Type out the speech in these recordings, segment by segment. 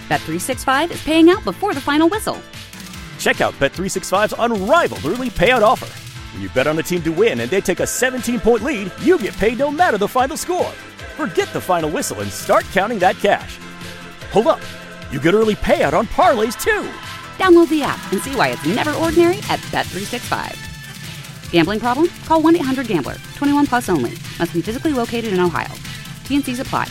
Bet365 is paying out before the final whistle. Check out Bet365's unrivaled early payout offer. When you bet on a team to win and they take a 17-point lead, you get paid no matter the final score. Forget the final whistle and start counting that cash. Hold up. You get early payout on parlays, too. Download the app and see why it's never ordinary at Bet365. Gambling problem? Call 1-800-GAMBLER. 21 plus only. Must be physically located in Ohio. T&Cs apply.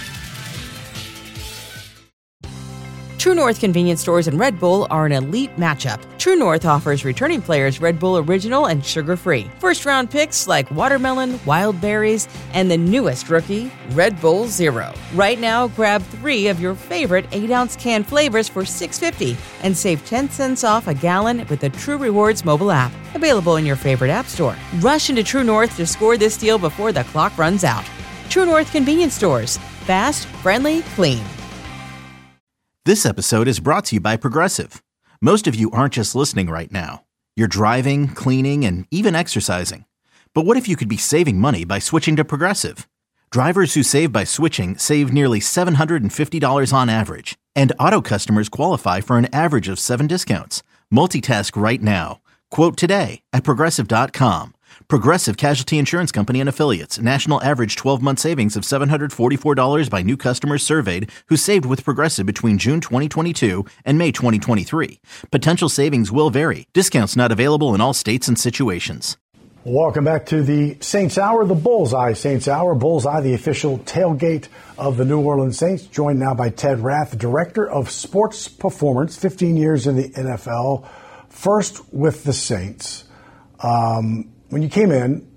True North convenience stores and Red Bull are an elite matchup. True North offers returning players Red Bull Original and sugar-free. First-round picks like watermelon, wild berries, and the newest rookie, Red Bull Zero. Right now, grab 3 of your favorite 8-ounce can flavors for $6.50 and save 10 cents off a gallon with the True Rewards mobile app. Available in your favorite app store. Rush into True North to score this deal before the clock runs out. True North convenience stores. Fast, friendly, clean. This episode is brought to you by Progressive. Most of you aren't just listening right now. You're driving, cleaning, and even exercising. But what if you could be saving money by switching to Progressive? Drivers who save by switching save nearly $750 on average. And auto customers qualify for an average of 7 discounts. Multitask right now. Quote today at Progressive.com. Progressive Casualty Insurance Company and Affiliates. National average 12-month savings of $744 by new customers surveyed who saved with Progressive between June 2022 and May 2023. Potential savings will vary. Discounts not available in all states and situations. Welcome back to the Saints Hour, the Bullseye Saints Hour. Bullseye, the official tailgate of the New Orleans Saints, joined now by Ted Rath, Director of Sports Performance, 15 years in the NFL, first with the Saints. When you came in,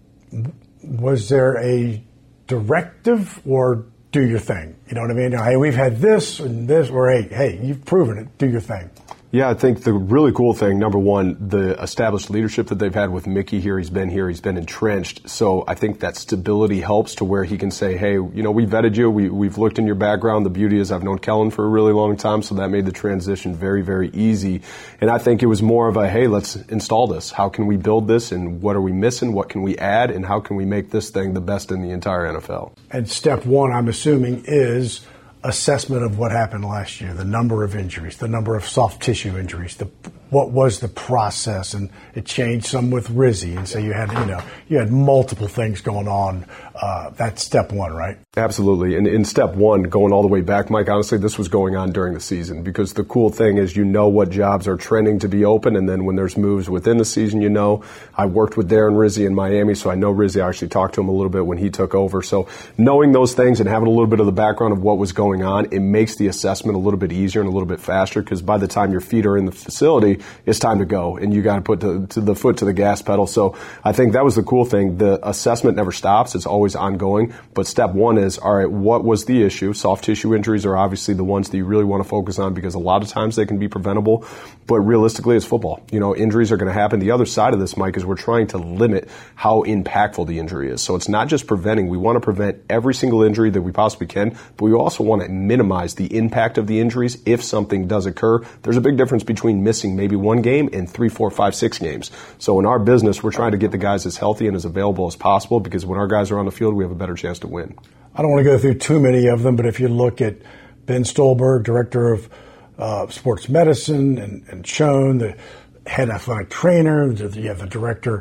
was there a directive or do your thing? You know what I mean? Hey, we've had this and this, or hey, you've proven it, do your thing. Yeah, I think the really cool thing, number one, the established leadership that they've had with Mickey here, he's been entrenched. So I think that stability helps to where he can say, hey, you know, we vetted you, we've looked in your background. The beauty is I've known Kellen for a really long time, so that made the transition very, very easy. And I think it was more of a, hey, let's install this. How can we build this, and what are we missing? What can we add, and how can we make this thing the best in the entire NFL? And step one, I'm assuming, is assessment of what happened last year, the number of injuries, the number of soft tissue injuries, what was the process, and it changed some with Rizzi, and so you had multiple things going on. That's step one, right? Absolutely. And in step one, going all the way back, Mike, honestly, this was going on during the season, because the cool thing is you know what jobs are trending to be open, and then when there's moves within the season, you know. I worked with Darren Rizzi in Miami, so I know Rizzi. I actually talked to him a little bit when he took over. So knowing those things and having a little bit of the background of what was going on, it makes the assessment a little bit easier and a little bit faster, because by the time your feet are in the facility, it's time to go, and you got to put the foot to the gas pedal. So I think that was the cool thing. The assessment never stops. It's always ongoing. But step one is, all right, what was the issue? Soft tissue injuries are obviously the ones that you really want to focus on, because a lot of times they can be preventable. But realistically, it's football. You know, injuries are going to happen. The other side of this, Mike, is we're trying to limit how impactful the injury is. So it's not just preventing. We want to prevent every single injury that we possibly can, but we also want to minimize the impact of the injuries if something does occur. There's a big difference between missing maybe one game and 3, 4, 5, 6 games. So in our business, we're trying to get the guys as healthy and as available as possible, because when our guys are on the field, we have a better chance to win. I don't want to go through too many of them, but if you look at Ben Stolberg, Director of Sports Medicine, and Schoen, the head athletic trainer, you have the Director,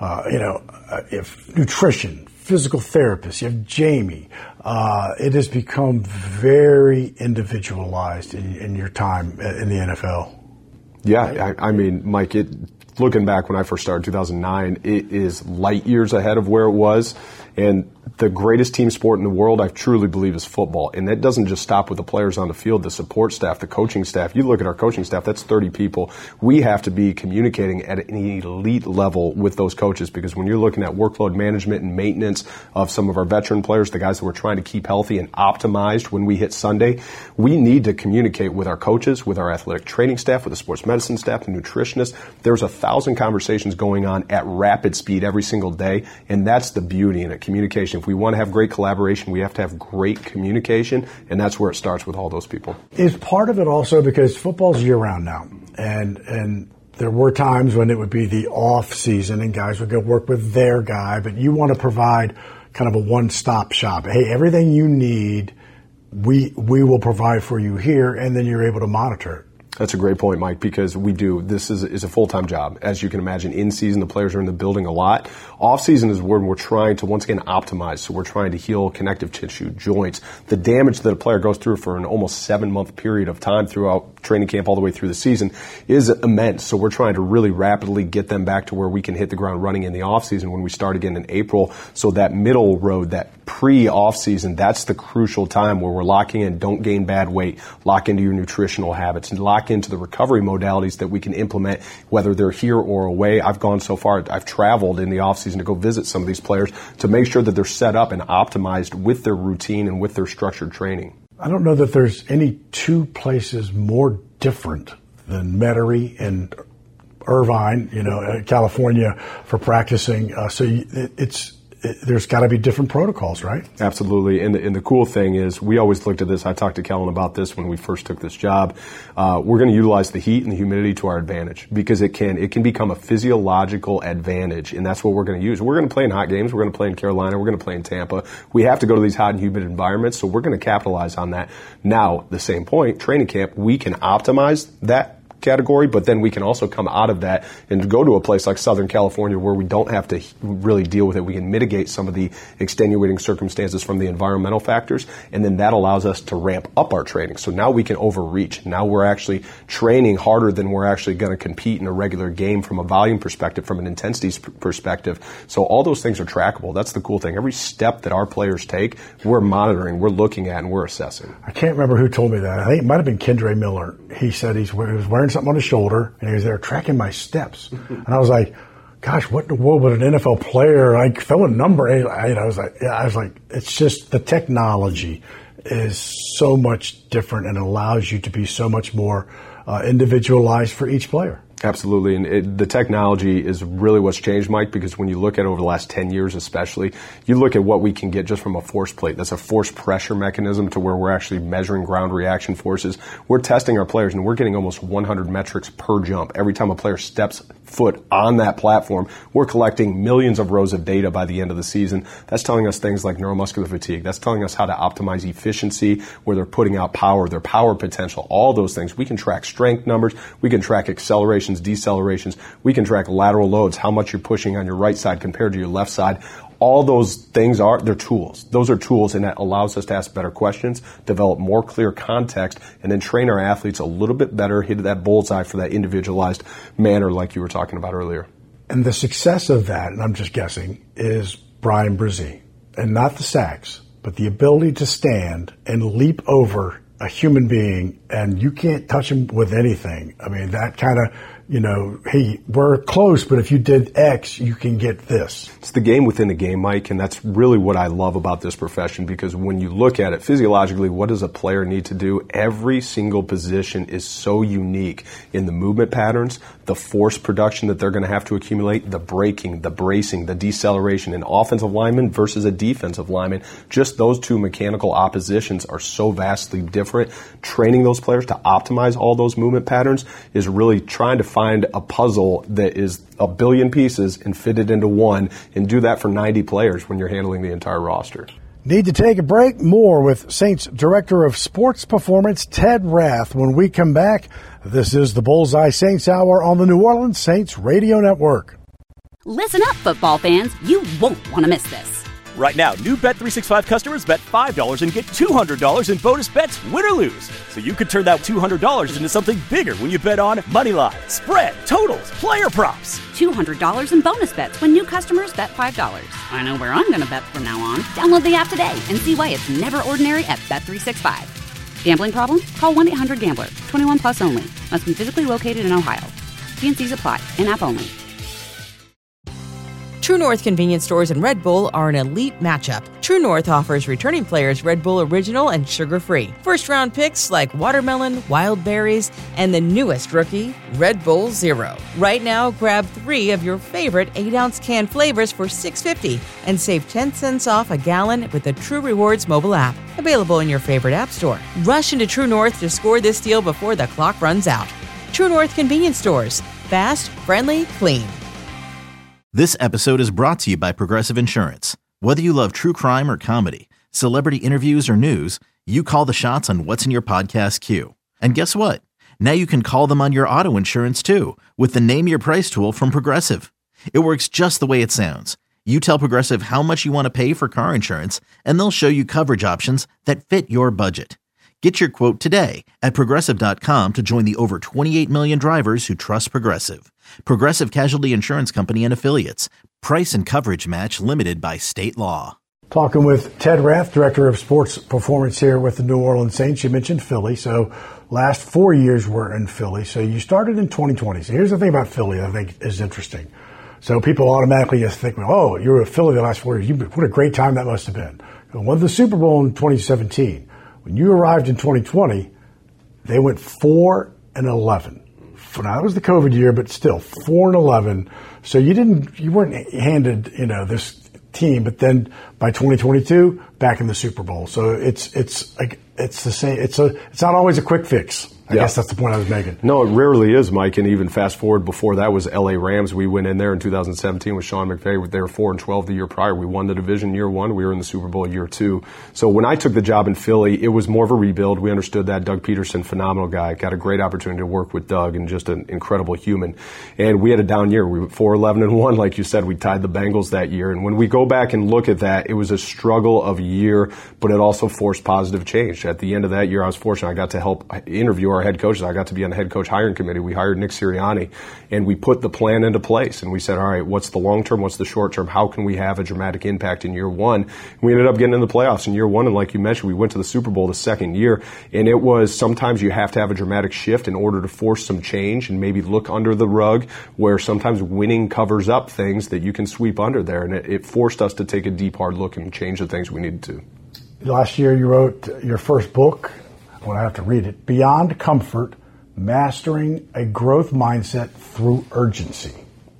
of Nutrition, physical therapist, you have Jamie. It has become very individualized in your time in the NFL. Yeah, I mean, Mike, looking back when I first started in 2009, it is light years ahead of where it was. And the greatest team sport in the world, I truly believe, is football. And that doesn't just stop with the players on the field, the support staff, the coaching staff. You look at our coaching staff, that's 30 people. We have to be communicating at an elite level with those coaches, because when you're looking at workload management and maintenance of some of our veteran players, the guys that we're trying to keep healthy and optimized when we hit Sunday, we need to communicate with our coaches, with our athletic training staff, with the sports medicine staff, the nutritionists. There's 1,000 conversations going on at rapid speed every single day, and that's the beauty in it, communication. If we want to have great collaboration, we have to have great communication, and that's where it starts with all those people. Is part of it also because football's year-round now, and there were times when it would be the off season and guys would go work with their guy, but you want to provide kind of a one-stop shop. Hey, everything you need we will provide for you here, and then you're able to monitor it. That's a great point, Mike, because we do. This is a full-time job. As you can imagine, in season, the players are in the building a lot. Off season is when we're trying to, once again, optimize. So we're trying to heal connective tissue, joints. The damage that a player goes through for an almost 7-month period of time throughout training camp all the way through the season is immense. So we're trying to really rapidly get them back to where we can hit the ground running in the off season when we start again in April. So that middle road, that pre-off season, that's the crucial time where we're locking in. Don't gain bad weight. Lock into your nutritional habits and lock into the recovery modalities that we can implement, whether they're here or away. I've gone so far, I've traveled in the offseason to go visit some of these players to make sure that they're set up and optimized with their routine and with their structured training. I don't know that there's any two places more different than Metairie and Irvine, California, for practicing. There's got to be different protocols, right? Absolutely. And the cool thing is we always looked at this. I talked to Kellen about this when we first took this job. We're going to utilize the heat and the humidity to our advantage because it can become a physiological advantage, and that's what we're going to use. We're going to play in hot games. We're going to play in Carolina. We're going to play in Tampa. We have to go to these hot and humid environments, so we're going to capitalize on that. Now, the same point, training camp, we can optimize that category, but then we can also come out of that and go to a place like Southern California where we don't have to really deal with it. We can mitigate some of the extenuating circumstances from the environmental factors, and then that allows us to ramp up our training. So now we can overreach. Now we're actually training harder than we're actually going to compete in a regular game from a volume perspective, from an intensity perspective. So all those things are trackable. That's the cool thing. Every step that our players take, we're monitoring, we're looking at, and we're assessing. I can't remember who told me that. I think it might have been Kendre Miller. He said he was wearing something on his shoulder, and he was there tracking my steps. And I was like, gosh, what in the world would an NFL player, like, throw a number? I was like, it's just the technology is so much different and allows you to be so much more individualized for each player. Absolutely, and the technology is really what's changed, Mike, because when you look at over the last 10 years especially, you look at what we can get just from a force plate. That's a force pressure mechanism to where we're actually measuring ground reaction forces. We're testing our players, and we're getting almost 100 metrics per jump. Every time a player steps foot on that platform, we're collecting millions of rows of data by the end of the season. That's telling us things like neuromuscular fatigue. That's telling us how to optimize efficiency, where they're putting out power, their power potential, all those things. We can track strength numbers. We can track acceleration, decelerations. We can track lateral loads, how much you're pushing on your right side compared to your left side. All those things they're tools. Those are tools, and that allows us to ask better questions, develop more clear context, and then train our athletes a little bit better, hit that bullseye for that individualized manner like you were talking about earlier. And the success of that, and I'm just guessing, is Bryan Bresee. And not the sacks, but the ability to stand and leap over a human being, and you can't touch him with anything. I mean, that kind of, hey, we're close, but if you did X, you can get this. It's the game within the game, Mike, and that's really what I love about this profession, because when you look at it physiologically, what does a player need to do? Every single position is so unique in the movement patterns, the force production that they're going to have to accumulate, the braking, the bracing, the deceleration. An offensive lineman versus a defensive lineman, just those two mechanical oppositions are so vastly different. Training those players to optimize all those movement patterns is really trying to find a puzzle that is a billion pieces and fit it into one, and do that for 90 players when you're handling the entire roster. Need to take a break? More with Saints Director of Sports Performance, Ted Rath, when we come back. This is the Bullseye Saints Hour on the New Orleans Saints Radio Network. Listen up, football fans. You won't want to miss this. Right now, new Bet365 customers bet $5 and get $200 in bonus bets, win or lose. So you could turn that $200 into something bigger when you bet on money line, spread, totals, player props. $200 in bonus bets when new customers bet $5. I know where I'm going to bet from now on. Download the app today and see why it's never ordinary at Bet365. Gambling problem? Call 1-800-GAMBLER. 21 plus only. Must be physically located in Ohio. T&Cs apply. In-app only. True North convenience stores and Red Bull are an elite matchup. True North offers returning players Red Bull Original and sugar-free. First-round picks like watermelon, wild berries, and the newest rookie, Red Bull Zero. Right now, grab 3 of your favorite 8-ounce can flavors for $6.50 and save 10 cents off a gallon with the True Rewards mobile app. Available in your favorite app store. Rush into True North to score this deal before the clock runs out. True North convenience stores. Fast, friendly, clean. This episode is brought to you by Progressive Insurance. Whether you love true crime or comedy, celebrity interviews or news, You call the shots on what's in your podcast queue. And guess what? Now you can call them on your auto insurance too with the Name Your Price tool from Progressive. It works just the way it sounds. You tell Progressive how much you want to pay for car insurance, and they'll show you coverage options that fit your budget. Get your quote today at Progressive.com to join the over 28 million drivers who trust Progressive. Progressive Casualty Insurance Company and Affiliates. Price and coverage match limited by state law. Talking with Ted Rath, Director of Sports Performance here with the New Orleans Saints. You mentioned Philly, so last 4 years were in Philly. So you started in 2020. So here's the thing about Philly that I think is interesting. So people automatically just think, oh, you were at Philly the last 4 years. What a great time that must have been. You won the Super Bowl in 2017. When you arrived in 2020, they went 4-11. Now that was the COVID year, but still 4-11. So you weren't handed, this team, but then by 2022, back in the Super Bowl. So it's the same. It's not always a quick fix. I guess that's the point I was making. No, it rarely is, Mike. And even fast forward before that was LA Rams. We went in there in 2017 with Sean McVay. They were 4-12 the year prior. We won the division year one. We were in the Super Bowl year two. So when I took the job in Philly, it was more of a rebuild. We understood that. Doug Peterson, phenomenal guy. Got a great opportunity to work with Doug and just an incredible human. And we had a down year. We were 4-11-1. Like you said, we tied the Bengals that year. And when we go back and look at that, it was a struggle of a year, but it also forced positive change. At the end of that year, I was fortunate. I got to help interview our head coaches. I got to be on the head coach hiring committee. We hired Nick Sirianni, and we put the plan into place. And we said, all right, what's the long term? What's the short term? How can we have a dramatic impact in year one? And we ended up getting in the playoffs in year one. And like you mentioned, we went to the Super Bowl the second year. And it was sometimes you have to have a dramatic shift in order to force some change and maybe look under the rug, where sometimes winning covers up things that you can sweep under there. And it forced us to take a deep, hard look and change the things we needed to. Last year, you wrote your first book. I'm going to have to read it. Beyond Comfort, Mastering a Growth Mindset Through Urgency.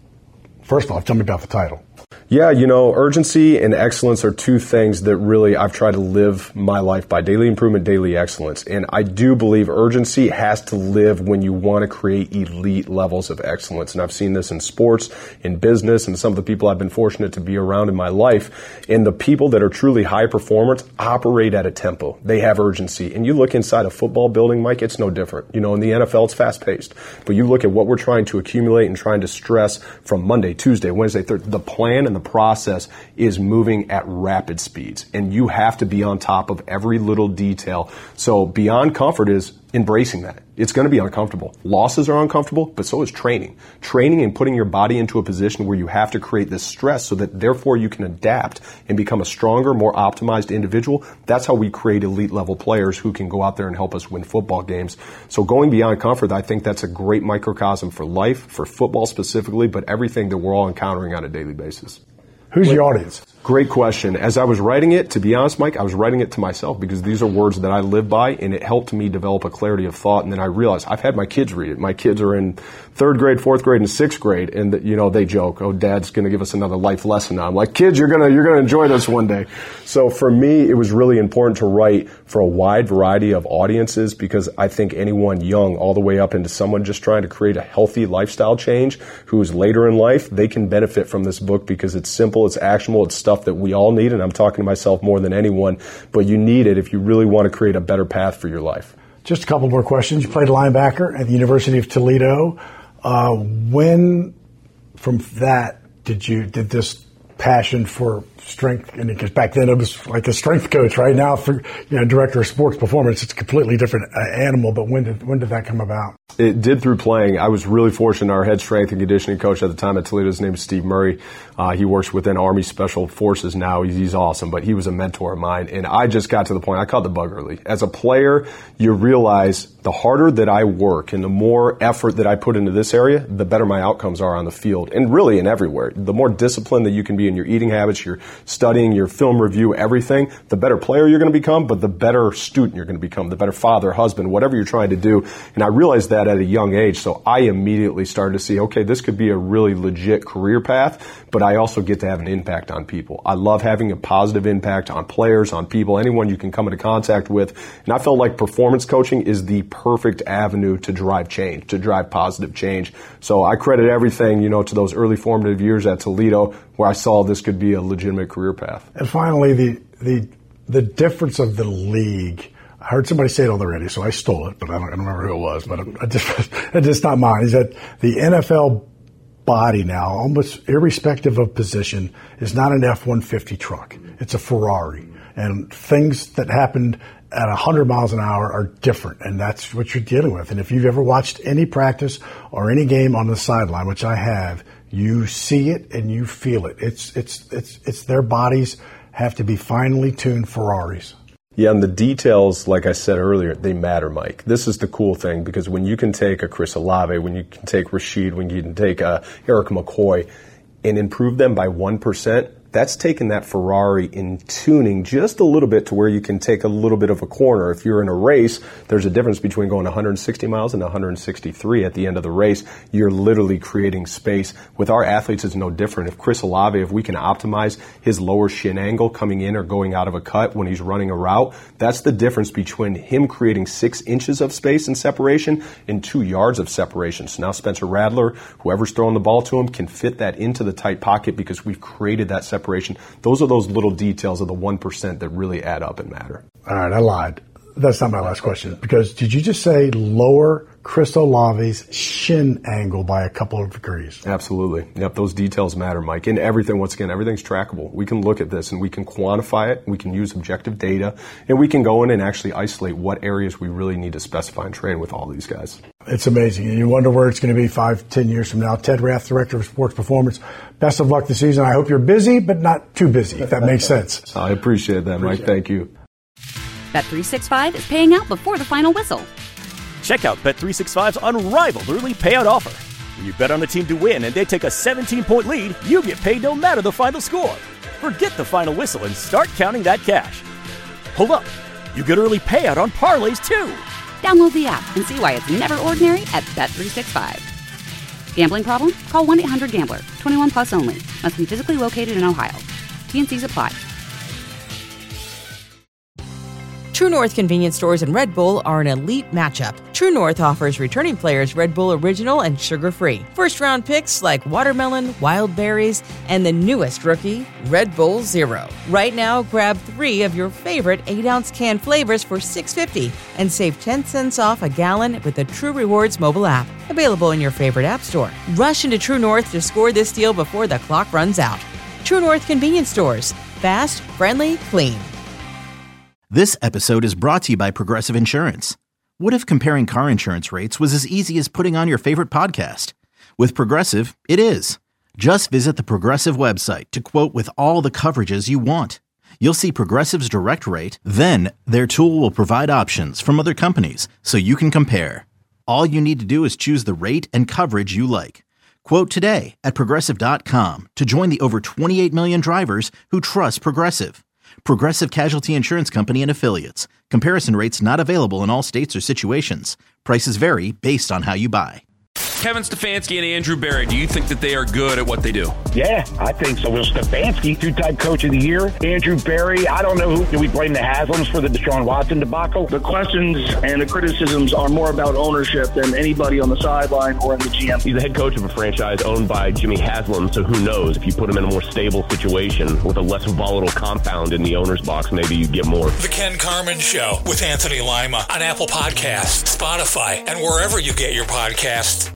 First off, tell me about the title. Yeah, urgency and excellence are two things that really I've tried to live my life by. Daily improvement, daily excellence. And I do believe urgency has to live when you want to create elite levels of excellence. And I've seen this in sports, in business, and some of the people I've been fortunate to be around in my life. And the people that are truly high performers operate at a tempo. They have urgency. And you look inside a football building, Mike, it's no different. In the NFL, it's fast-paced. But you look at what we're trying to accumulate and trying to stress from Monday, Tuesday, Wednesday, Thursday. The plan and the process is moving at rapid speeds, and you have to be on top of every little detail. So beyond comfort is embracing that. It's going to be uncomfortable. Losses are uncomfortable, but so is training. Training and putting your body into a position where you have to create this stress so that therefore you can adapt and become a stronger, more optimized individual. That's how we create elite level players who can go out there and help us win football games. So going beyond comfort, I think that's a great microcosm for life, for football specifically, but everything that we're all encountering on a daily basis. Who's your audience? Great question. As I was writing it, to be honest, Mike, I was writing it to myself because these are words that I live by, and it helped me develop a clarity of thought. And then I realized I've had my kids read it. My kids are in 3rd grade, 4th grade, and 6th grade, and they joke, "Oh, Dad's going to give us another life lesson now." I'm like, "Kids, you're going to enjoy this one day." So for me, it was really important to write for a wide variety of audiences because I think anyone young, all the way up into someone just trying to create a healthy lifestyle change, who's later in life, they can benefit from this book because it's simple, it's actionable, it's stuff that we all need, and I'm talking to myself more than anyone, but you need it if you really want to create a better path for your life. Just a couple more questions. You played linebacker at the University of Toledo. When from that did this passion for strength, and because back then it was like a strength coach, right? Now for director of sports performance, it's a completely different animal. But when did that come about? It did through playing. I was really fortunate. Our head strength and conditioning coach at the time at Toledo, his name is Steve Murray. He works within Army Special Forces now. He's awesome, but he was a mentor of mine. And I just got to the point, I caught the bug early. As a player, you realize the harder that I work and the more effort that I put into this area, the better my outcomes are on the field and really in everywhere. The more disciplined that you can be in your eating habits, your studying, your film review, everything, the better player you're going to become, but the better student you're going to become, the better father, husband, whatever you're trying to do. And I realized that at a young age. So I immediately started to see, okay, this could be a really legit career path, but I also get to have an impact on people. I love having a positive impact on players, on people, anyone you can come into contact with. And I felt like performance coaching is the perfect avenue to drive change, to drive positive change. So I credit everything, to those early formative years at Toledo where I saw this could be a legitimate career path. And finally, the difference of the league I heard somebody say it on the radio, so I stole it, but I don't remember who it was. But it's just not mine. He said the NFL body now, almost irrespective of position, is not an F-150 truck. It's a Ferrari. And things that happened at 100 miles an hour are different, and that's what you're dealing with. And if you've ever watched any practice or any game on the sideline, which I have, you see it and you feel it. It's their bodies have to be finely tuned Ferraris. Yeah, and the details, like I said earlier, they matter, Mike. This is the cool thing, because when you can take a Chris Olave, when you can take Rashid, when you can take Eric McCoy and improve them by 1%, that's taking that Ferrari in tuning just a little bit to where you can take a little bit of a corner. If you're in a race, there's a difference between going 160 miles and 163 at the end of the race. You're literally creating space. With our athletes, it's no different. If Chris Olave, if we can optimize his lower shin angle coming in or going out of a cut when he's running a route, that's the difference between him creating 6 inches of space and separation and 2 yards of separation. So now Spencer Rattler, whoever's throwing the ball to him, can fit that into the tight pocket because we've created that separation. Those are those little details of the 1% that really add up and matter. All right, I lied. That's not my last question. Because did you just say lower Chris Olave's shin angle by a couple of degrees? Absolutely. Yep, those details matter, Mike. And everything, once again, everything's trackable. We can look at this and we can quantify it. We can use objective data. And we can go in and actually isolate what areas we really need to specify and train with all these guys. It's amazing. And you wonder where it's going to be 5-10 years from now. Ted Rath, Director of Sports Performance. Best of luck this season. I hope you're busy, but not too busy, if that makes sense. I appreciate that, Mike. Thank you. Bet365 is paying out before the final whistle. Check out Bet365's unrivaled early payout offer. When you bet on a team to win and they take a 17-point lead, you get paid no matter the final score. Forget the final whistle and start counting that cash. Hold up. You get early payout on parlays, too. Download the app and see why it's never ordinary at Bet365. Gambling problem? Call 1-800-GAMBLER. 21 plus only. Must be physically located in Ohio. T&Cs apply. True North convenience stores and Red Bull are an elite matchup. True North offers returning players Red Bull Original and sugar-free. First-round picks like watermelon, wild berries, and the newest rookie, Red Bull Zero. Right now, grab 3 of your favorite 8-ounce can flavors for $6.50 and save 10 cents off a gallon with the True Rewards mobile app. Available in your favorite app store. Rush into True North to score this deal before the clock runs out. True North convenience stores. Fast, friendly, clean. This episode is brought to you by Progressive Insurance. What if comparing car insurance rates was as easy as putting on your favorite podcast? With Progressive, it is. Just visit the Progressive website to quote with all the coverages you want. You'll see Progressive's direct rate, then their tool will provide options from other companies so you can compare. All you need to do is choose the rate and coverage you like. Quote today at Progressive.com to join the over 28 million drivers who trust Progressive. Progressive Casualty Insurance Company and Affiliates. Comparison rates not available in all states or situations. Prices vary based on how you buy. Kevin Stefanski and Andrew Berry, do you think that they are good at what they do? Yeah, I think so. Well, Stefanski, 2-time coach of the year. Andrew Berry, I don't know who. Do we blame the Haslams for the Deshaun Watson debacle? The questions and the criticisms are more about ownership than anybody on the sideline or in the GM. He's the head coach of a franchise owned by Jimmy Haslam, so who knows? If you put him in a more stable situation with a less volatile compound in the owner's box, maybe you get more. The Ken Carman Show with Anthony Lima on Apple Podcasts, Spotify, and wherever you get your podcasts.